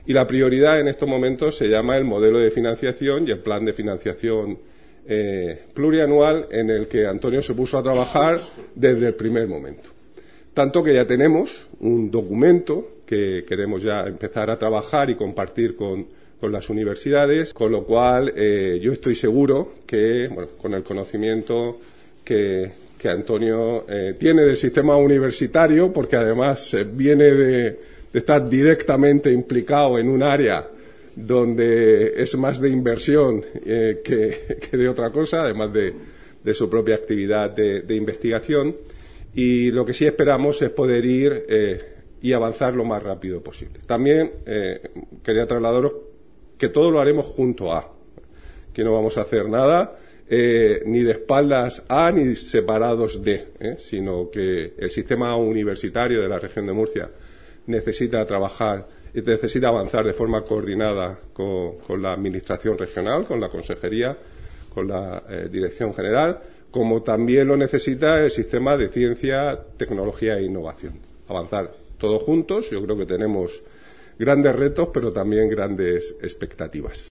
Y la prioridad en estos momentos se llama el modelo de financiación y el plan de financiación plurianual, en el que Antonio se puso a trabajar desde el primer momento. Tanto que ya tenemos un documento que queremos ya empezar a trabajar y compartir con las universidades, con lo cual yo estoy seguro que, bueno, con el conocimiento que Antonio tiene del sistema universitario, porque además viene de estar directamente implicado en un área donde es más de inversión que de otra cosa, además de su propia actividad de investigación. Y lo que sí esperamos es poder ir y avanzar lo más rápido posible. También quería trasladaros que todo lo haremos junto a, que no vamos a hacer nada ni de espaldas a ni separados de, sino que el sistema universitario de la región de Murcia necesita trabajar y necesita avanzar de forma coordinada con la administración regional, con la consejería, con la dirección general, como también lo necesita el sistema de ciencia, tecnología e innovación. Avanzar todos juntos. Yo creo que tenemos grandes retos, pero también grandes expectativas.